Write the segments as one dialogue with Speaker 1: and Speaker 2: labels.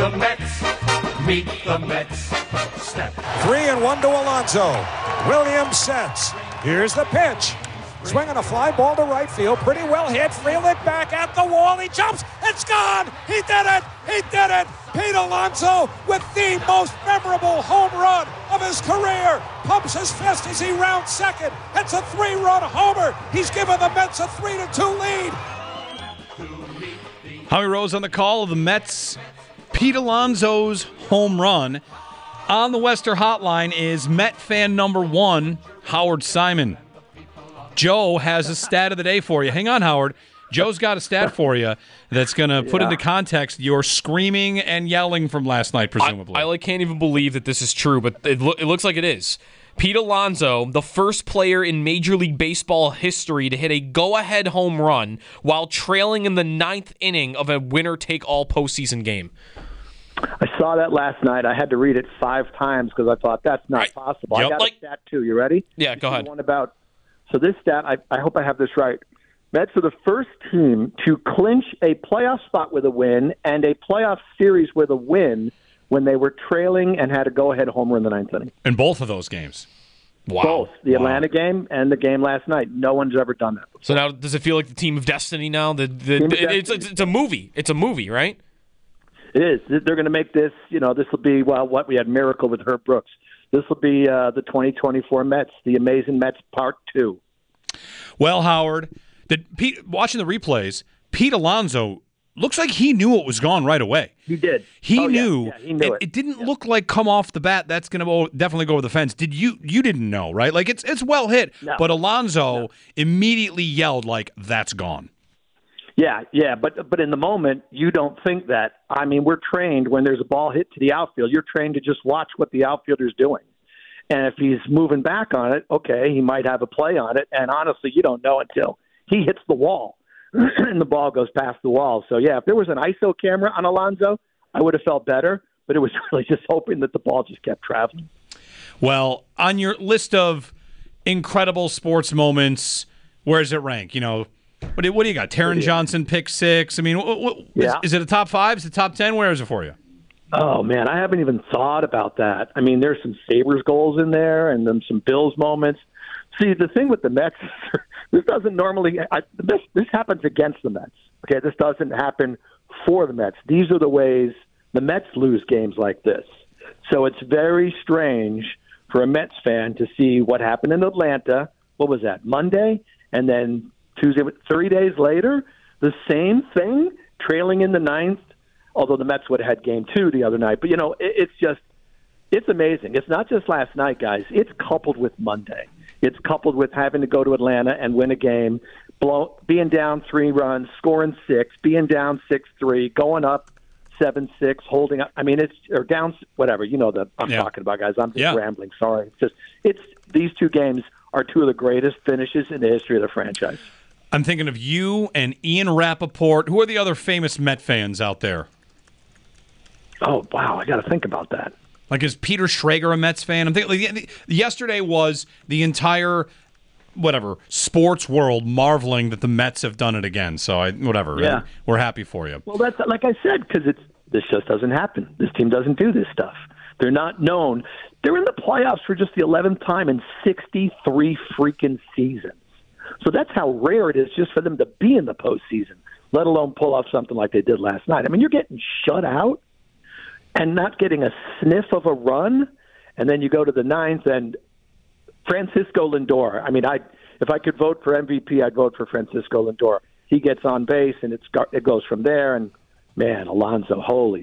Speaker 1: the Mets. Meet the Mets. Step.
Speaker 2: 3-1 to Alonso. Williams sets. Here's the pitch. Swinging a fly ball to right field. Pretty well hit. Frelick back at the wall. He jumps. It's gone. He did it. He did it. Pete Alonso with the most memorable home run of his career. Pumps his fist as he rounds second. It's a 3-run homer. He's given the Mets a 3-2 lead.
Speaker 3: Howie Rose on the call of the Mets. Pete Alonso's home run. On the Western Hotline is Met fan number 1, Howard Simon. Joe has a stat of the day for you. Hang on, Howard. Joe's got a stat for you that's going to put into context your screaming and yelling from last night, presumably.
Speaker 4: I can't even believe that this is true, but it looks like it is. Pete Alonso, the first player in Major League Baseball history to hit a go-ahead home run while trailing in the 9th inning of a winner-take-all postseason game.
Speaker 5: I saw that last night. I had to read it 5 times because I thought that's not possible.
Speaker 4: Yep.
Speaker 5: I got a stat, too. You ready?
Speaker 4: Yeah, go ahead.
Speaker 5: One about... So this stat, I hope I have this right. Mets are the first team to clinch a playoff spot with a win and a playoff series with a win when they were trailing and had a go-ahead homer in the 9th inning.
Speaker 3: In both of those games. Wow.
Speaker 5: Both. The Atlanta game and the game last night. No one's ever done that before.
Speaker 4: So now, does it feel like the Team of Destiny now? It's a movie. It's a movie, right?
Speaker 5: It is. They're going to make this, this will be, what we had Miracle with Herb Brooks. This will be the 2024 Mets, the Amazing Mets Part 2.
Speaker 3: Well, Howard, watching the replays, Pete Alonso looks like he knew it was gone right away.
Speaker 5: He did.
Speaker 3: He knew.
Speaker 5: Yeah, he knew it.
Speaker 3: It didn't look like come off the bat. That's going to definitely go over the fence. You didn't know, right? Like it's well hit, but Alonso immediately yelled like that's gone.
Speaker 5: Yeah, but in the moment, you don't think that. I mean, we're trained when there's a ball hit to the outfield, you're trained to just watch what the outfielder's doing. And if he's moving back on it, okay, he might have a play on it. And honestly, you don't know until he hits the wall and the ball goes past the wall. So, yeah, if there was an ISO camera on Alonso, I would have felt better. But it was really just hoping that the ball just kept traveling.
Speaker 3: Well, on your list of incredible sports moments, where does it rank? What do you got? Taron Johnson, pick 6. I mean, is it a top 5? Is it top 10? Where is it for you?
Speaker 5: Oh, man, I haven't even thought about that. I mean, there's some Sabres goals in there and then some Bills moments. See, the thing with the Mets, this doesn't normally this happens against the Mets. Okay, this doesn't happen for the Mets. These are the ways the Mets lose games like this. So it's very strange for a Mets fan to see what happened in Atlanta. What was that, Monday? And then Tuesday, 3 days later, the same thing, trailing in the 9th, although the Mets would have had game 2 the other night. But, it's amazing. It's not just last night, guys. It's coupled with Monday. It's coupled with having to go to Atlanta and win a game, being down 3 runs, scoring 6, being down 6-3, going up 7-6, holding up. I mean, or down, whatever. You know that I'm talking about, guys. I'm just rambling. Sorry. It's these 2 games are 2 of the greatest finishes in the history of the franchise.
Speaker 3: I'm thinking of you and Ian Rappaport. Who are the other famous Met fans out there?
Speaker 5: Oh, wow. I got to think about that.
Speaker 3: Like, is Peter Schrager a Mets fan? I'm thinking yesterday was the entire sports world marveling that the Mets have done it again. So we're happy for you.
Speaker 5: Well, that's like I said, because this just doesn't happen. This team doesn't do this stuff. They're not known. They're in the playoffs for just the 11th time in 63 freaking seasons. So that's how rare it is just for them to be in the postseason, let alone pull off something like they did last night. I mean, you're getting shut out and not getting a sniff of a run, and then you go to the 9th and Francisco Lindor. I mean, if I could vote for MVP, I'd vote for Francisco Lindor. He gets on base, and it goes from there. And man, Alonso,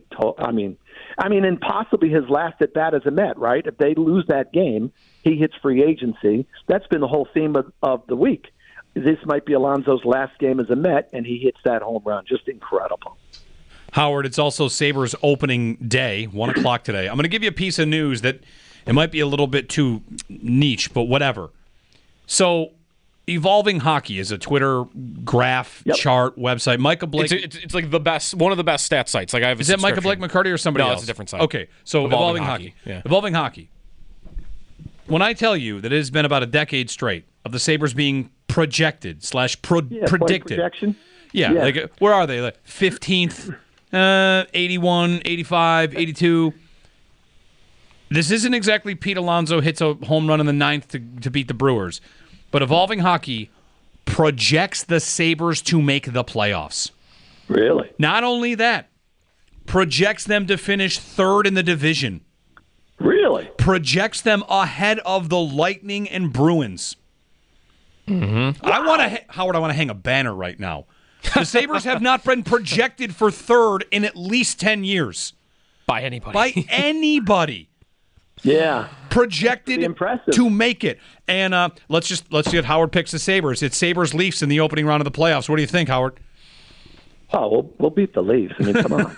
Speaker 5: and possibly his last at bat as a Met, right? If they lose that game, he hits free agency. That's been the whole theme of the week. This might be Alonso's last game as a Met, and he hits that home run. Just incredible.
Speaker 3: Howard, it's also Sabres opening day, 1 o'clock today. I'm going to give you a piece of news that it might be a little bit too niche, but whatever. So, Evolving Hockey is a Twitter graph chart website. Micah Blake.
Speaker 4: It's like one of the best stat sites. Like I have.
Speaker 3: Is that Micah Blake McCarty or somebody else?
Speaker 4: No, it's a different site.
Speaker 3: Okay, so Evolving Hockey.
Speaker 4: Yeah.
Speaker 3: Evolving Hockey. When I tell you that it has been about a decade straight of the Sabres being projected / predicted.
Speaker 5: Projection?
Speaker 3: Yeah. Like, where are they? Like 15th 81, 85, 82. This isn't exactly Pete Alonso hits a home run in the ninth to beat the Brewers, but Evolving Hockey projects the Sabres to make the playoffs.
Speaker 5: Really?
Speaker 3: Not only that, projects them to finish third in the division.
Speaker 5: Really?
Speaker 3: Projects them ahead of the Lightning and Bruins. Mm-hmm. Wow. Howard, I want to hang a banner right now. The Sabres have not been projected for third in at least 10 years.
Speaker 4: By anybody.
Speaker 3: By anybody.
Speaker 5: Yeah.
Speaker 3: Projected to make it. And let's get Howard picks the Sabres. It's Sabres-Leafs in the opening round of the playoffs. What do you think, Howard?
Speaker 5: Oh, we'll beat the Leafs. I mean, come on.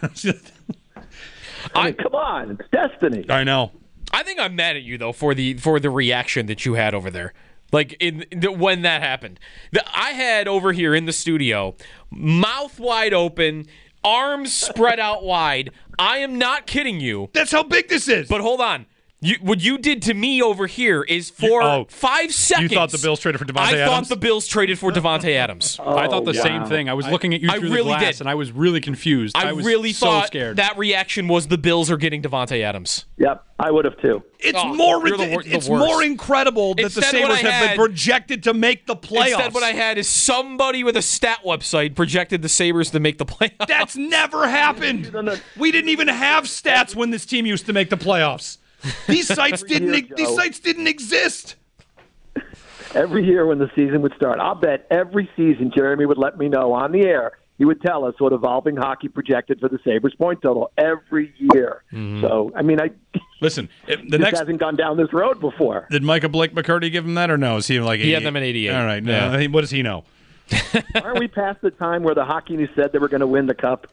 Speaker 5: Come on. It's destiny.
Speaker 3: I know.
Speaker 4: I think I'm mad at you, though, for the reaction that you had over there. Like, when that happened. I had over here in the studio, mouth wide open, arms spread out wide. I am not kidding you.
Speaker 3: That's how big this is.
Speaker 4: But hold on. What you did to me over here is for 5 seconds.
Speaker 3: You thought the Bills traded for Davante Adams?
Speaker 4: I thought the Bills traded for Davante Adams.
Speaker 6: I thought the same thing. I was looking at you through the glass, and I was really confused.
Speaker 4: I
Speaker 6: was
Speaker 4: really
Speaker 6: so
Speaker 4: thought
Speaker 6: scared.
Speaker 4: that reaction was the Bills are getting Davante Adams.
Speaker 5: Yep, I would have too.
Speaker 3: It's
Speaker 4: the
Speaker 3: more incredible that
Speaker 4: Instead,
Speaker 3: the Sabres have been projected to make the playoffs.
Speaker 4: Instead, what I had is somebody with a stat website projected the Sabres to make the playoffs.
Speaker 3: That's never happened. We didn't even have stats when this team used to make the playoffs. These sites didn't exist.
Speaker 5: Every year when the season would start, I'll bet every season Jeremy would let me know on the air. He would tell us what Evolving Hockey projected for the Sabres point total every year. Mm-hmm. So, I mean,
Speaker 3: listen.
Speaker 5: Hasn't gone down this road before.
Speaker 3: Did Micah Blake McCurdy give him that, or no? Is he like 88?
Speaker 4: He had them at 88.
Speaker 3: All right.
Speaker 4: Yeah.
Speaker 3: What does he know?
Speaker 5: Aren't we past the time where the Hockey News said they were going to win the Cup?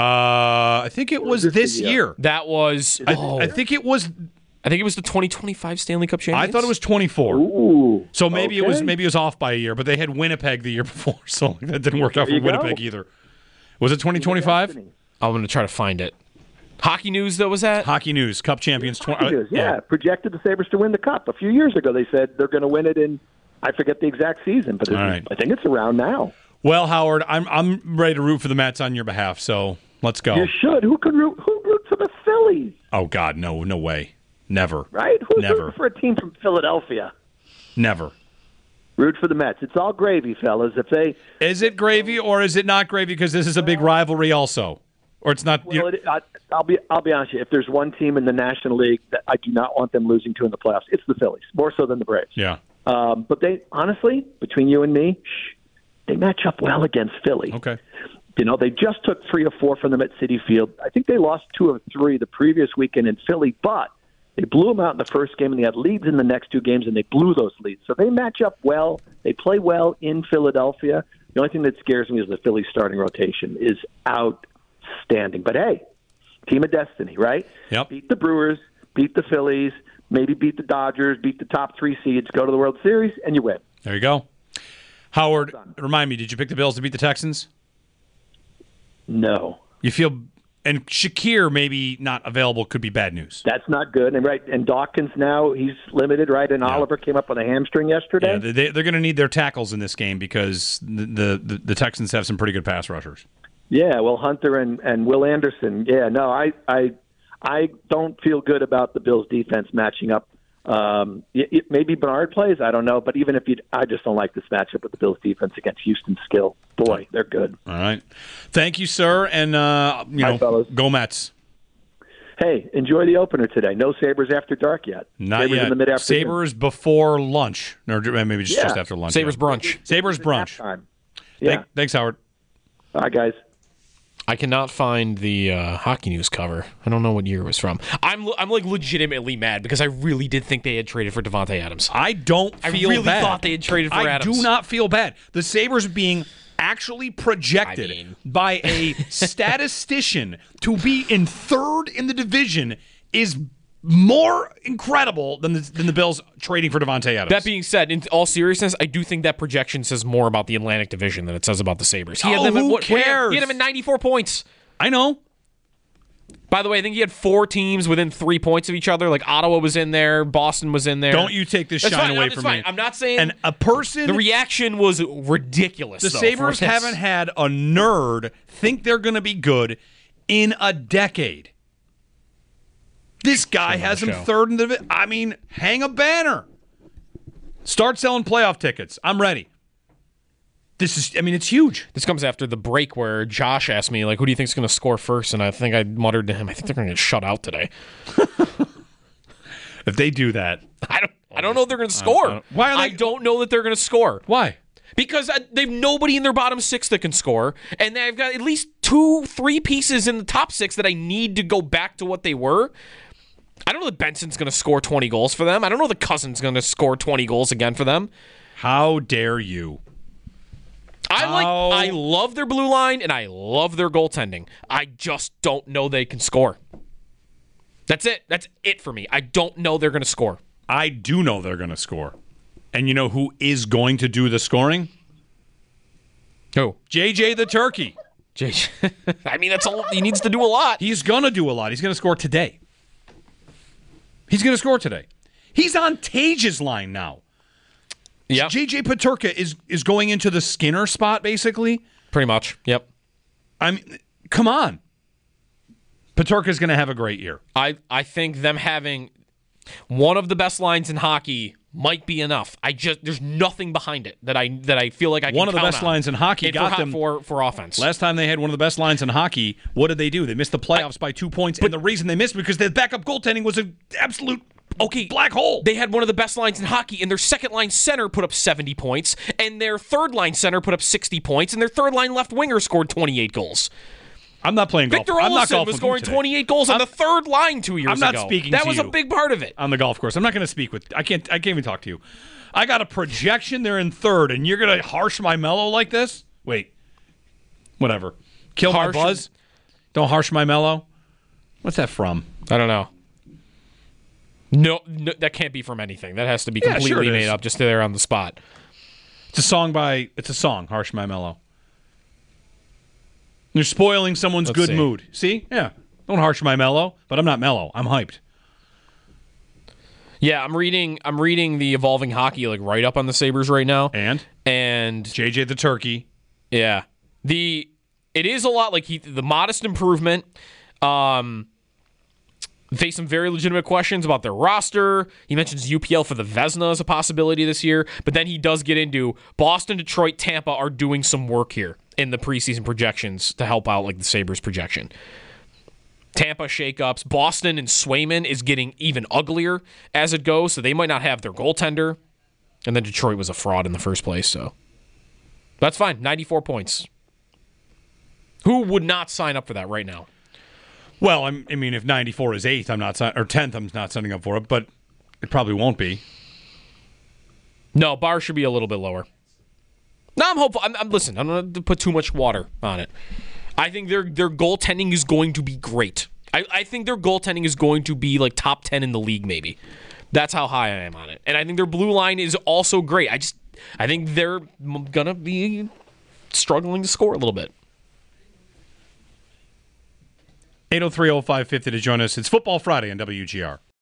Speaker 3: I think it was this year.
Speaker 4: That was.
Speaker 3: I think it was.
Speaker 4: I think it was the 2025 Stanley Cup champions.
Speaker 3: I thought it was 24.
Speaker 5: Ooh,
Speaker 3: so maybe it was off by a year, but they had Winnipeg the year before, so that didn't work out for Winnipeg either. Was it 2025?
Speaker 4: I'm going to try to find it. Hockey News, though, was that?
Speaker 3: Hockey News, Cup champions.
Speaker 5: Yeah, projected the Sabres to win the Cup. A few years ago, they said they're going to win it in, I forget the exact season, but I think it's around now.
Speaker 3: Well, Howard, I'm ready to root for the Mets on your behalf, so let's go.
Speaker 5: You should. Who roots for the Phillies?
Speaker 3: Oh, God, no way. Never.
Speaker 5: Right? Who's
Speaker 3: Never.
Speaker 5: rooting for a team from Philadelphia?
Speaker 3: Never.
Speaker 5: Root for the Mets. It's all gravy, fellas.
Speaker 3: Is it gravy or is it not gravy because this is a big rivalry also? Or it's not.
Speaker 5: Well, I'll be honest with you. If there's one team in the National League that I do not want them losing to in the playoffs, it's the Phillies, more so than the Braves.
Speaker 3: Yeah.
Speaker 5: But they honestly, between you and me, they match up well against Philly.
Speaker 3: Okay.
Speaker 5: You know, they just took 3 of 4 from them at Citi Field. I think they lost 2 of 3 the previous weekend in Philly, but they blew them out in the first game, and they had leads in the next 2 games, and they blew those leads. So they match up well. They play well in Philadelphia. The only thing that scares me is the Phillies starting rotation is outstanding. But, hey, team of destiny, right?
Speaker 3: Yep.
Speaker 5: Beat the Brewers, beat the Phillies, maybe beat the Dodgers, beat the top 3 seeds, go to the World Series, and you win.
Speaker 3: There you go. Howard, remind me, did you pick the Bills to beat the Texans?
Speaker 5: No.
Speaker 3: You feel... And Shakir maybe not available could be bad news.
Speaker 5: That's not good. And Dawkins now, he's limited, right? And Oliver came up with a hamstring yesterday.
Speaker 3: Yeah, they're going to need their tackles in this game because the Texans have some pretty good pass rushers.
Speaker 5: Yeah, well, Hunter and Will Anderson. Yeah, no, I don't feel good about the Bills' defense matching up. Maybe Bernard plays, I don't know. But even if I just don't like this matchup with the Bills' defense against Houston's skill. Boy, they're good.
Speaker 3: All right. Thank you, sir. And,
Speaker 5: fellas.
Speaker 3: Go Mets.
Speaker 5: Hey, enjoy the opener today. No Sabres after dark yet.
Speaker 3: Not
Speaker 5: Sabres
Speaker 3: yet.
Speaker 5: in the mid-afternoon.
Speaker 3: Sabres before lunch. Or maybe just after lunch.
Speaker 4: Sabres brunch.
Speaker 3: Sabres brunch.
Speaker 5: Yeah.
Speaker 3: Thanks, Howard.
Speaker 5: All right, guys.
Speaker 4: I cannot find the Hockey News cover. I don't know what year it was from. I'm like legitimately mad because I really did think they had traded for Davante Adams.
Speaker 3: I don't feel
Speaker 4: I really
Speaker 3: bad.
Speaker 4: thought they had traded for Adams.
Speaker 3: I do not feel bad. The Sabres being actually projected by a statistician to be in third in the division is more incredible than the Bills trading for Davante Adams.
Speaker 4: That being said, in all seriousness, I do think that projection says more about the Atlantic Division than it says about the Sabres.
Speaker 3: Who cares?
Speaker 4: He had them at 94 points.
Speaker 3: I know.
Speaker 4: By the way, I think he had 4 teams within 3 points of each other. Like Ottawa was in there, Boston was in there.
Speaker 3: Don't you take this shine away from me.
Speaker 4: I'm not saying.
Speaker 3: And a person.
Speaker 4: The reaction was ridiculous.
Speaker 3: The Sabres haven't had a nerd think they're going to be good in a decade. This guy has him third in the... I mean, hang a banner. Start selling playoff tickets. I'm ready. It's huge.
Speaker 4: This comes after the break where Josh asked me, like, who do you think is going to score first? And I think I muttered to him, I think they're going to get shut out today.
Speaker 3: If they do that...
Speaker 4: I don't know if they're going to score.
Speaker 3: Why?
Speaker 4: I don't know that they're going to score.
Speaker 3: Why?
Speaker 4: Because they've nobody in their bottom six that can score, and they've got at least 2-3 pieces in the top six that I need to go back to what they were. I don't know that Benson's going to score 20 goals for them. I don't know that Cousins going to score 20 goals again for them.
Speaker 3: How dare you?
Speaker 4: I love their blue line, and I love their goaltending. I just don't know they can score. That's it. That's it for me. I don't know they're going to score.
Speaker 3: I do know they're going to score. And you know who is going to do the scoring?
Speaker 4: Who?
Speaker 3: JJ the Turkey.
Speaker 4: JJ. I mean, that's all. He needs to do a lot.
Speaker 3: He's going to do a lot. He's going to score today. He's going to score today. He's on Tage's line now.
Speaker 4: Yeah.
Speaker 3: JJ Peterka is going into the Skinner spot, basically.
Speaker 4: Pretty much. Yep.
Speaker 3: I mean, come on. Peterka's going to have a great year.
Speaker 4: I think them having one of the best lines in hockey might be enough. There's nothing behind it that I feel like I can count on.
Speaker 3: One of the best lines in hockey got them
Speaker 4: for offense.
Speaker 3: Last time they had one of the best lines in hockey, what did they do? They missed the playoffs by 2 points, and the reason they missed because their backup goaltending was an absolute black hole.
Speaker 4: They had one of the best lines in hockey, and their second line center put up 70 points, and their third line center put up 60 points, and their third line left winger scored 28 goals.
Speaker 3: I'm not playing golf.
Speaker 4: Victor Olofsson was scoring 28 goals on the third line 2 years ago.
Speaker 3: I'm not speaking
Speaker 4: that
Speaker 3: to
Speaker 4: was
Speaker 3: you
Speaker 4: a big part of it.
Speaker 3: On the golf course. I'm not going to speak with... I can't even talk to you. I got a projection they're in third, and you're going to harsh my mellow like this? Wait. Whatever. Kill my buzz? Don't harsh my mellow? What's that from?
Speaker 4: I don't know. No, that can't be from anything. That has to be completely made up just there on the spot.
Speaker 3: It's a song, Harsh My Mellow. You're spoiling someone's good mood. See? Yeah. Don't harsh my mellow, but I'm not mellow. I'm hyped.
Speaker 4: Yeah, I'm reading the Evolving Hockey right up on the Sabres right now.
Speaker 3: And JJ the Turkey.
Speaker 4: Yeah. It is a lot like the modest improvement. Face some very legitimate questions about their roster. He mentions UPL for the Vezina as a possibility this year, but then he does get into Boston, Detroit, Tampa are doing some work here in the preseason projections to help out the Sabres projection. Tampa shakeups. Boston and Swayman is getting even uglier as it goes, so they might not have their goaltender. And then Detroit was a fraud in the first place, so that's fine. 94 points. Who would not sign up for that right now?
Speaker 3: Well, I mean, if 94 is 8th, I'm not or 10th, I'm not signing up for it, but it probably won't be.
Speaker 4: No, bar should be a little bit lower. No, I'm hopeful. Listen, I'm not going to put too much water on it. I think their goaltending is going to be great. I think their goaltending is going to be top 10 in the league, maybe. That's how high I am on it. And I think their blue line is also great. I think they're going to be struggling to score a little bit.
Speaker 3: 803-0550 to join us. It's Football Friday on WGR.